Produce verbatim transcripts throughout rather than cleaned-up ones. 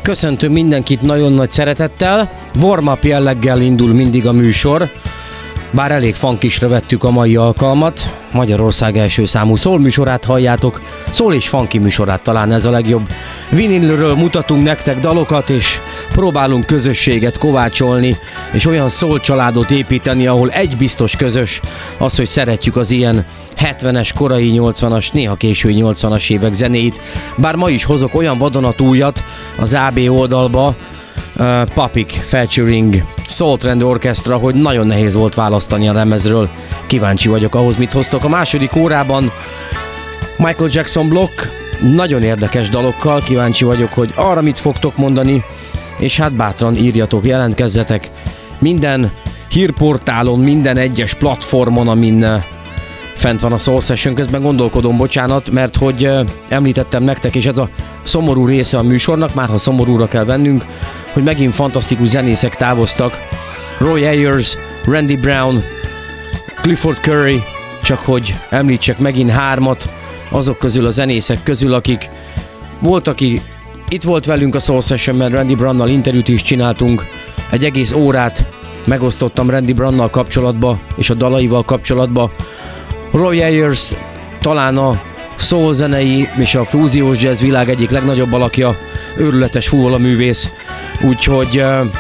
Köszöntünk mindenkit nagyon nagy szeretettel. Warm-up jelleggel indul mindig a műsor. Bár elég funkisra vettük a mai alkalmat. Magyarország első számú soul műsorát halljátok. Soul és funky műsorát, talán ez a legjobb. Vinilről mutatunk nektek dalokat, és próbálunk közösséget kovácsolni, és olyan soul családot építeni, ahol egy biztos közös, az, hogy szeretjük az ilyen hetvenes, korai nyolcvanas, néha késői nyolcvanas évek zenéit. Bár ma is hozok olyan vadonatújat az á bé oldalba, uh, Papik featuring Soul Trend Orchestra, hogy nagyon nehéz volt választani a lemezről. Kíváncsi vagyok ahhoz, mit hoztok. A második órában Michael Jackson blokk, nagyon érdekes dalokkal, kíváncsi vagyok, hogy arra mit fogtok mondani, és hát bátran írjatok, jelentkezzetek minden hírportálon, minden egyes platformon, amin fent van a Soul Session. Közben gondolkodom, bocsánat, mert hogy uh, említettem nektek, és ez a szomorú része a műsornak, már ha szomorúra kell vennünk, hogy megint fantasztikus zenészek távoztak. Roy Ayers, Randy Brown, Clifford Curry, csak hogy említsek megint hármat, azok közül a zenészek közül, akik volt, aki itt volt velünk a Soul Sessionben, Randy Brownnal interjút is csináltunk, egy egész órát megosztottam Randy Brownnal kapcsolatba, és a dalaival kapcsolatba. Roy Ayers talán a soul zenei és a fúziós jazz világ egyik legnagyobb alakja, őrületes fúvola művész, úgyhogy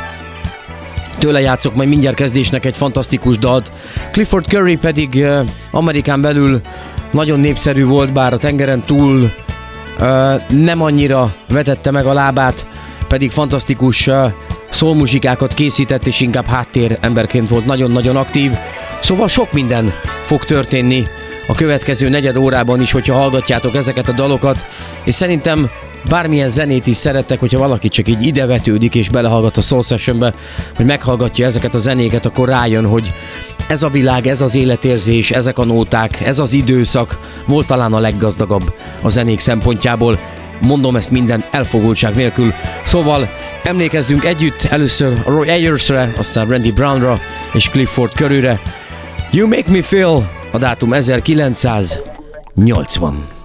tőle játszok majd mindjárt kezdésnek egy fantasztikus dalt. Clifford Curry pedig Amerikán belül nagyon népszerű volt, bár a tengeren túl nem annyira vetette meg a lábát, pedig fantasztikus soul muzsikákat készített, és inkább háttér emberként volt nagyon-nagyon aktív. Szóval sok minden fog történni a következő negyed órában is, hogyha hallgatjátok ezeket a dalokat, és szerintem bármilyen zenét is szerettek, hogyha valaki csak így idevetődik és belehallgat a Soul Sessionbe, hogy meghallgatja ezeket a zenéket, akkor rájön, hogy ez a világ, ez az életérzés, ezek a nóták, ez az időszak volt talán a leggazdagabb a zenék szempontjából. Mondom ezt minden elfogultság nélkül. Szóval emlékezzünk együtt először Roy Ayersre, aztán Randy Brownra és Clifford Curryre. You Make Me Feel, a dátum ezerkilencszáznyolcvan.